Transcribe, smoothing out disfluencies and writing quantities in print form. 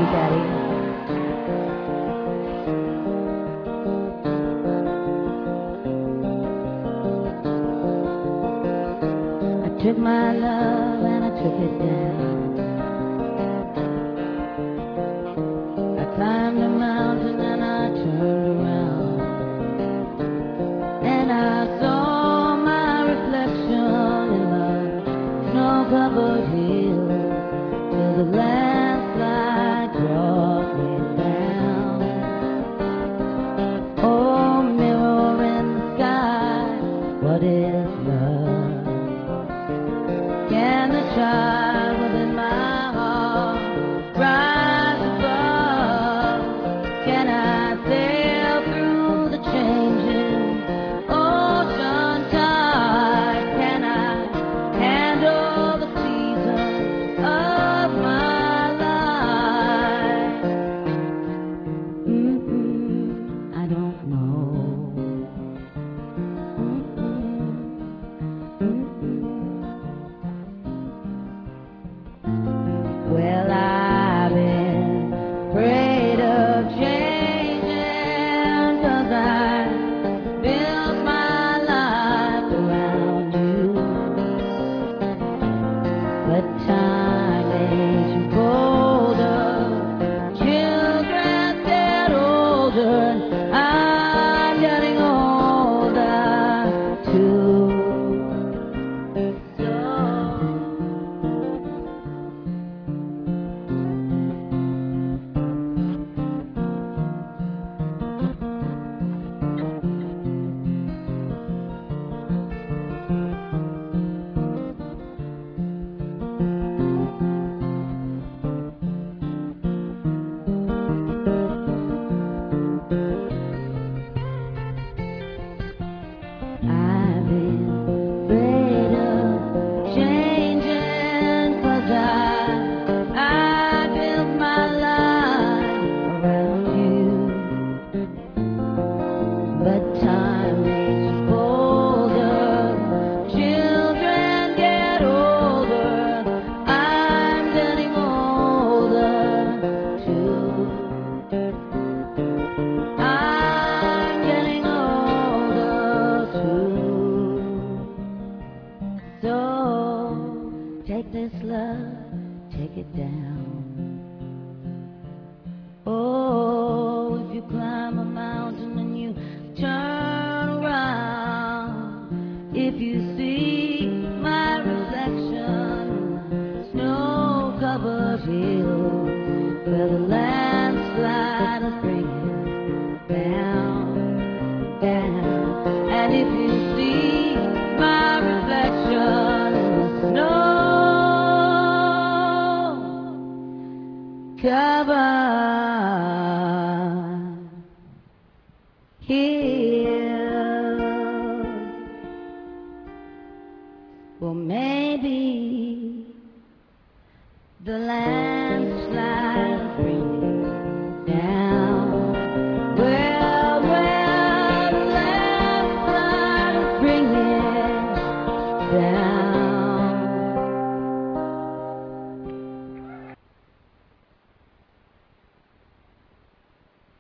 Daddy. I took my love and I took it down. I climbed a mountain and I turned around, and I saw my reflection in the snow-covered hills till the landslide brought me down. Oh, mirror in the sky, what is love? Can the child within my heart rise above? Can I sail through the changing ocean tide? Can I handle the seasons of my life? I don't know. Well, I've been afraid of changing, 'cause I built my life around you. But time makes you bolder, children get older, and I'm getting older too. I've been afraid of changing, 'cause I built my life around you. But time makes you bolder, children get older, I'm getting older too. I'm getting older too. So take this love, take it down. Oh, if you climb a mountain and you turn around, if you see my reflection in the snow-covered hills where the landslide is bringing down, down, and if you see my reflection in the snow-covered hills, well,